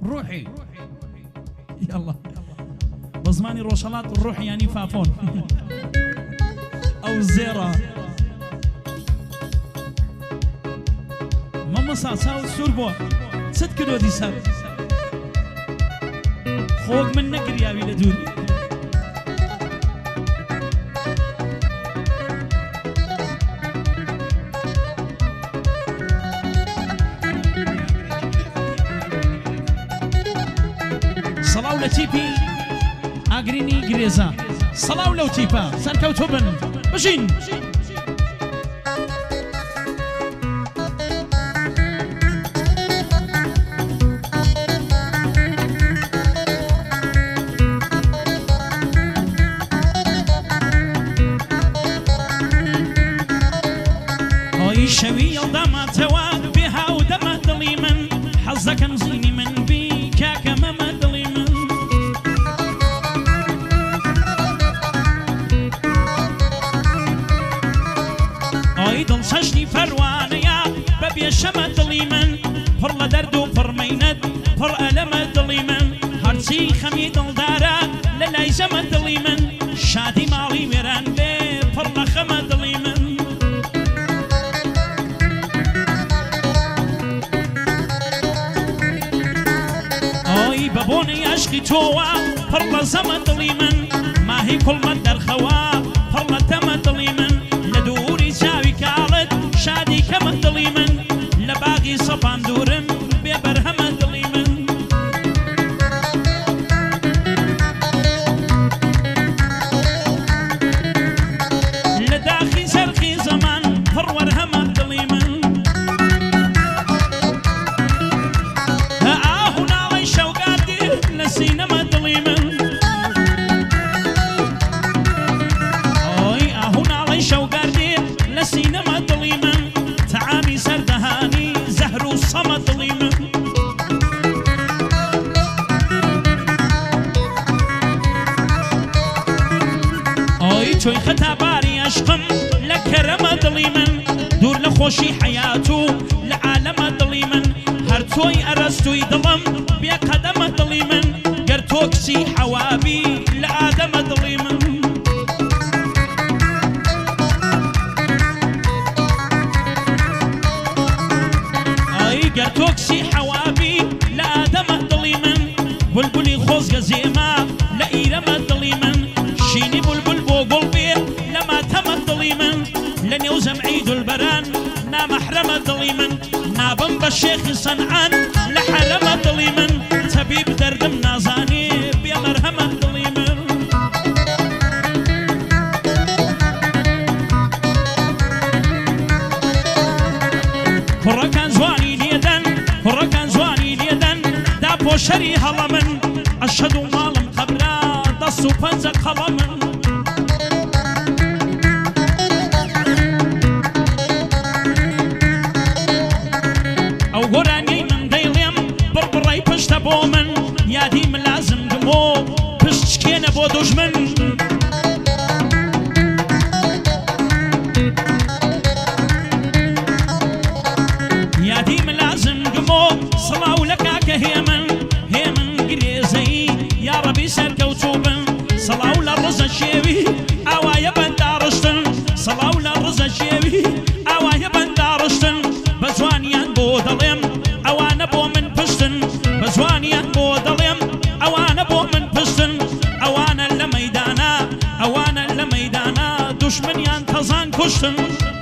روحي يلا بزماني روشلات الروح يعني فافون او الزيرة ماما ساو سوربو ست كدو دي سر خوك من نقر يا ولدون صلاو لتيبي اغريني غريزا صلاو لو تيبا سركوتوبن بشين شوي ودما تواد بها ودما ظليما حظك مزيني من بيك كما ما ظليما ايضا ششني فروانه يا ببي شما ظليما فر دردو فرميند فر ألم ظليما هرسي خميد الدارا للاي زم ظليما شادي مالي ويران بي فر خم ظليما بابوني عشقي توا فرلا زمن ظليمن ما هي كل مدر خوا فرلا تم ظليمن لدوري زاوي كالت شادي كم ظليمن لباقي صفان دورم ببرهم ظليمن لداخي سرخي زمان فرورهم ظليمن سينما ظليما اوي اهون علي شوقاردي لسينما ظليما تعامي سردهاني زهر وصمد ظليما اوي توي ختاباري اشقم لكرم ظليما دور لخوشي حياته لعالم ظليما هرتوي ارستوي ظلم بقدم ظليما توكسي حوابي لآدم ظليما اي توكسي حوابي لآدم ظليما بلبلي خوز قزيما لإيرم ظليما شيني بلبل بو قلبي لما تم ظليما لن يوزم عيد البران نا محرم ظليما نابن بالشيخ صنعان لحرم ظليما طبيب دردم نازاني بيا مرهمة ظليما كركان زواني ليدن كركان زواني ليدن دابو شري هلمن أشهد مالم قبرا دسو فنزق هلمن أو قراني من ديليم بربراي پشت بومن یادی ملازم دمو پشت کنه با دشمن یادی ملازم دمو صلاو لکا که هیمن گریزی یا ربی سرکوتوبن صلاو لرزا شیوی اوای بندارشتن صلاو لرزا شیوی اوای بندارشتن بزوانیان بودلیم اوان بو من پشتن بزوانیان بودلیم اوان بو من پشتن اوان لمیدانا دشمنیان تزان کشتن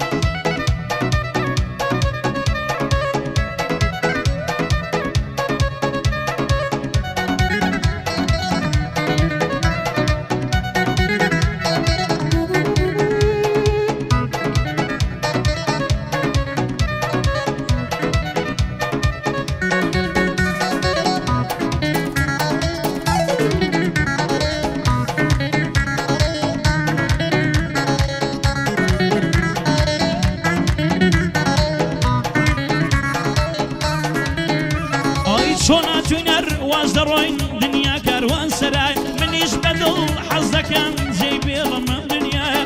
شونا توينر وازدروين دنيا كاروان سراي منيش بدل حظك زي بيضم دنيا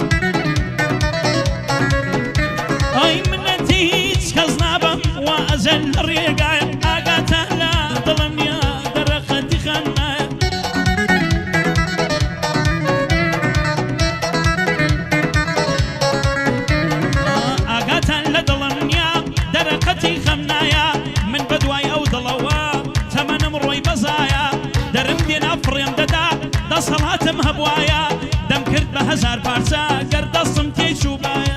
اي من انتيت كزنابم وازل الريقاي اقاتا لا ظلمني دەسەڵاتم هەبوایە دەم کرد بە هەزار پارچە گەر دەستم تێی چووبایە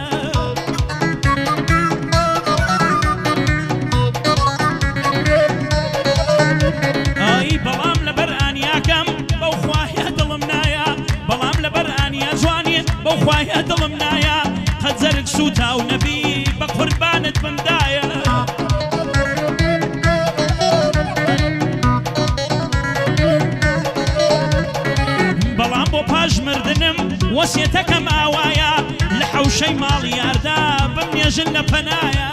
ئای بەڵام لەبەر ئانیاکەم بەو خواهە دڵم نایە بەڵام لەبەر ئانیا جوانێ بەو خواهە دڵم نایە قەجەرگ سووتا و نەبی بە قوربانت بمدایە بەڵام بۆ پاش مردنم وەسیەتەکەم ئاوایە لە حەوشەی ماڵی یاردا بمێژن لە پەنایە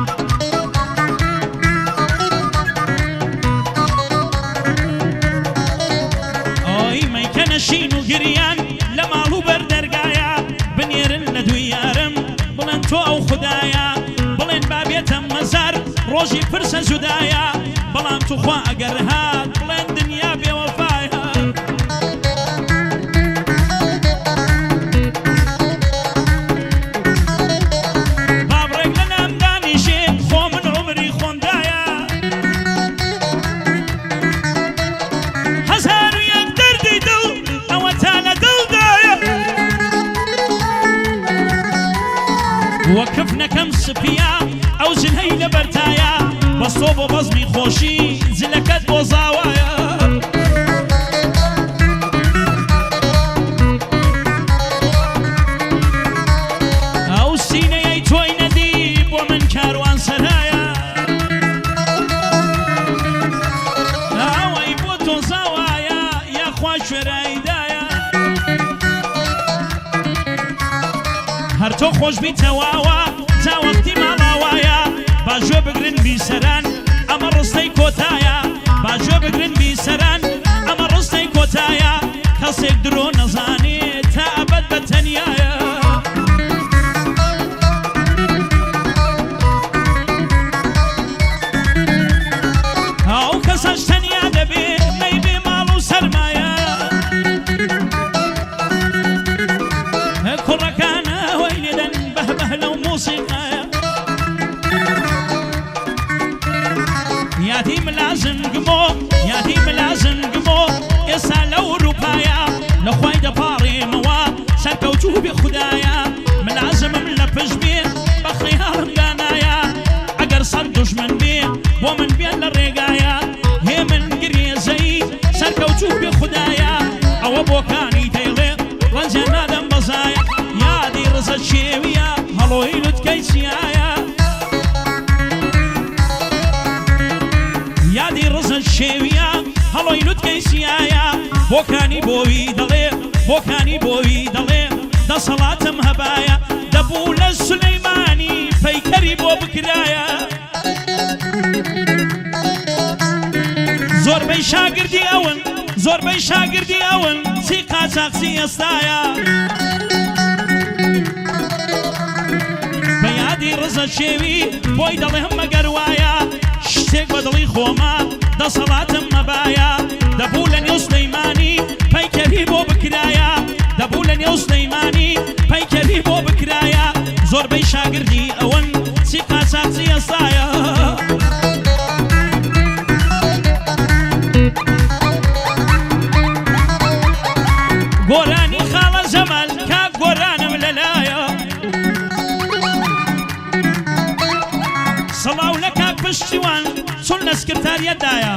ئۆی مەیکەنە شین و گریان لە ماڵ و بەردەرگایە بنێرن لە دوی یارم بڵێن تۆ ئەو خوددایە بڵێن بابێتە مەزار ڕۆژی پرسە جودایە بەڵام توخوا ئەگەر هات بڵێن دنیا بێوەفایە بابڕێک لە نامدانیشێ خۆ من عومری خۆمدایە هەزار و یەک دەردی دڵ ئەوەتە لە دڵدایە وەکف نەکەم سپیا ئەو جنهەی لە بەرتایە بەستۆ بۆ بەزمی خۆشی جلەکەت بۆ زاوایە ئەو سینەیەی تۆی نەدی بۆ من کاروان سەرایە ئەوەی بۆ تۆ زاوایە یاخوا شوێرایدایە هەر تۆ خۆش بیتەواوە تا وەختی ماڵاوایە باژۆ بگرن بیسەران ئەمە ڕستەی کۆتایە باژۆ بگرن بیسەران ئەمە ڕستەی کۆتایە کەسێک درۆ نەزانێت تا ئەبەد بە تەنیایە ئەو کەسەش تەنیا دەبێ مەی بێ ماڵ و سەرمایە کوڕەکانە وەی لێدەن بەهبەه لەو موسیقایە یاتی ملازم گمۆ یاتی ملازم گمۆ ئێستا لە ئەوروپایە لە خوای دەپاڕێمەوە سەرکەوتوو بێ خوددایە ملازمم لە پشت بێ بە خەیاڵم دانایە ئەگەر سەر دوژمن بێ بۆ من بێن لە ڕێگایە هێ من گرێزەی سەرکەوتوو بێ خوددایە ئەوە بۆکانی دەیڵێ ڕەنجە نادەم بەزایە یادی ڕزە شێویە هەڵۆی لوتکەی چیایە یادی ڕزە شێویە هەڵۆی لوتکەی چیایە بۆکانی بۆوی دەڵێ بۆکانی بۆوی دەڵێ دەسەڵاتم هەبایە دەبوو لە سولەیمانی پەیکەری بۆ بکرایە زۆربەی شاگردی ئەون زۆربەی شاگردی ئەون چی قاچاقچی ئێستایە بە یادی ڕزە شێوی بۆی دەڵێم مەگەر وایە شتێک بە دڵی خۆمە دەسەڵاتم مەبایە دەبوو لە نێو سلەیمانی پەیکەری بۆ بکرایە دەبوو لە نێو سلەیمانی پەیکەری بۆ بکرایە زۆربەی شاگردی ئەوەن چی قاچاقچی ئێستایە گۆرانی خاڵە جەمال کاک گۆرانم لەلایە سەڵاو لە کاک پشتیوان چون لە سکرتاریەتدایە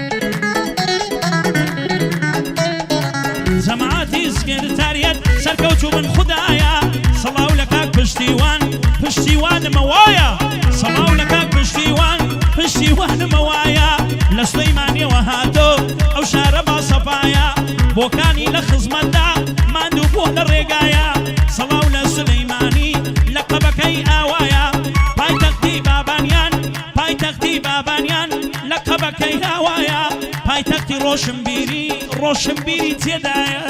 جەماعەتی سکرتاریەت سەرکەوتوو من خوددایە سەڵاو لە کاک پشتیوان پشتیوانمەوایە سەڵاو لە کاک پشتیوان پشتیوانمەوایە لە سلەیمانیەوە هاتۆ ئەو شارە باسەپایە بۆکانی لە خزمەتدا ماندوو بۆ لە ڕێگایە سەڵاو لە سلەیمانی لە قەبەکەی ئاوایە پایتەختی بابانیان پایتەختی بابانیان لە قەبەکەی ئاوایە پایتەختی ڕۆشنبیری ڕۆشنبیری تێدایە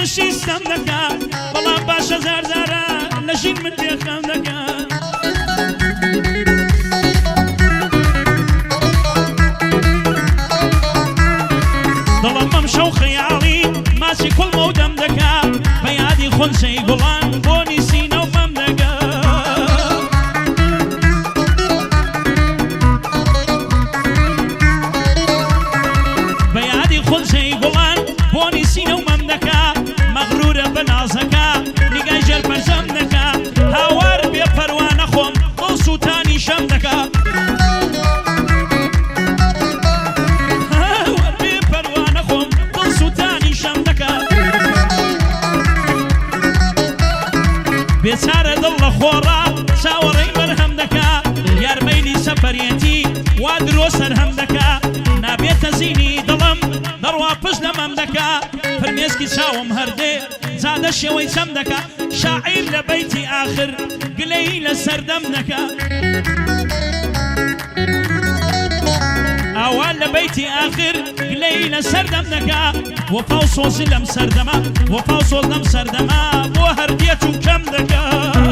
شیستم دەکا بەڵام باشە زارزارە لەژین من تێخەم دەکا دڵم مەم شەو خەیاڵی ماچی کوڵمە و دەم دەکا بە یادی خونچەی گوڵان بۆنی سینە و مەم دەکا بە یادی خونچەی گوڵان بۆنی سینە و مەم دەکا مەغرورە بە نازەکە نیگای ژێر بەرزەم دەکا هاوار بێ پەروانە خۆم دڵ سووتانی شەم دەکا بێچارە دڵ لە خۆڕا چاوەڕێی بەرهەم دەکا یارمەیلی سەفەرێتی وا درۆ سەرهەم دەکا نابێتە زینی دڵم دەڕوا پشت لەمەم دەکا فرمێسکی چاوم هەردێ زادە شێوەی چەم دەکا شاعیر لە بەیتی ئاخر گلەی لە سەردەم دەکا ئاوان لە بەیتی ئاخر گلەی لە سەردەم دەکا وەفا و سۆزی لەم سەردەما وەفا و سۆز لەم سەردەما بۆ هەردێت و کەم دەکا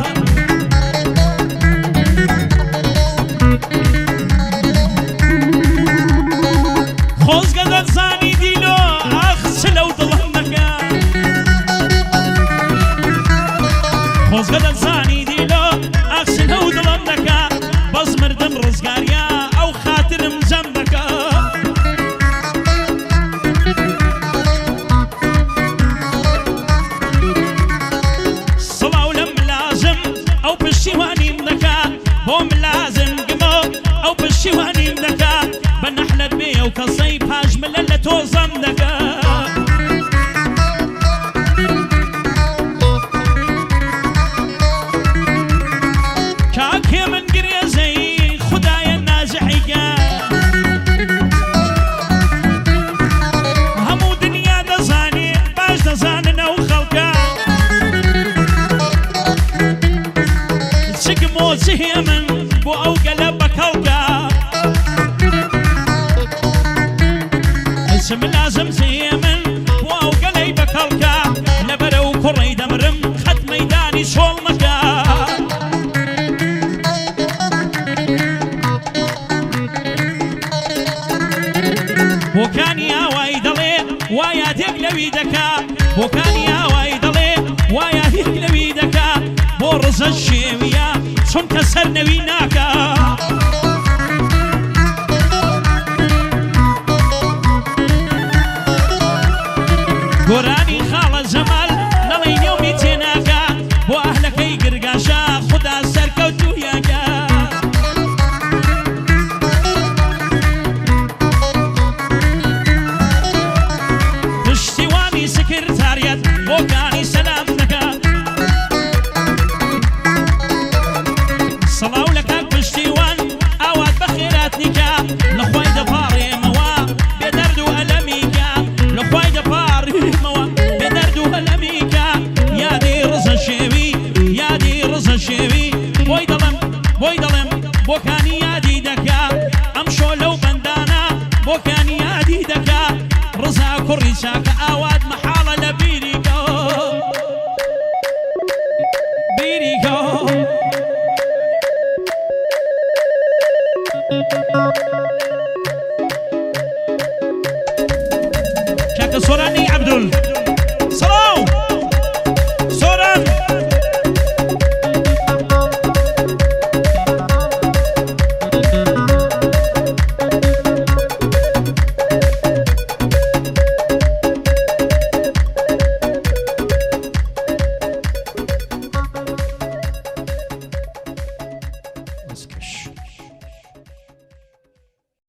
خۆزگە دەزانی دیلۆ ئاخ چ لەو دڵم دەکا خۆزگە دەزانی دیلۆ ئاخ چ لەو دڵم دەکا بەس مردم ڕزگاریە ئەو خاترم جەم دەکا سڵاو لە ملازم ئەو پشتیوانیم دەکا بۆ ملازم گمۆ ئەو پشتیوانیم دەکا بە نەحلەت بێ ئەو کەسەی پاژملە لە تۆزەم دەکا کاکێ من گرێزەی خودایە ناجحیگە هەموو دنیا دەزانێ باش دەزانن ئەو خەڵکە چگم و چهێ من بۆ ئەو گەلە بەکەڵکە چم لازم چهێ من بۆ ئەو گەلەی بەکەڵکە لەبەرە و کوڕی دەمرم خەت مەیدانی شۆڵ مەکە بۆکانی ئاوای دەڵێ وا یادێک لەوی دەکا بۆکانی ئاوای دەڵێ وا یادێک لەوی دەکا بۆ ڕزە شێویە چونکە سەر نەوی ناکا گۆرانی خاڵە جەمال دەڵێ نێومی تێناکا بۆ ئەهلەکەی گرگاشە خودا سەرکەوتوو یاگا پشتیوانی سکرتاریەت بۆکانی سەلام دەکا سەڵاو لە کاک پشتیوان ئاوات بە خێرات نیکا لەخوای دەپاڕێمەوە بێدەرد و ئەلەمیکە لەخوای دەپاڕێمەوە بێدەرد و ئەلەمیکە یادی ڕزە شێوی یادی ڕزە شێوی بۆی دەڵێم بۆکانی یادی دەکا ئەم شۆ لەو بەندانە بۆکانی یادی دەکا ڕزا کوڕی چاکە ئاوات مەحاڵە لە بیریکە بیریکە شاكر سوراني عبدول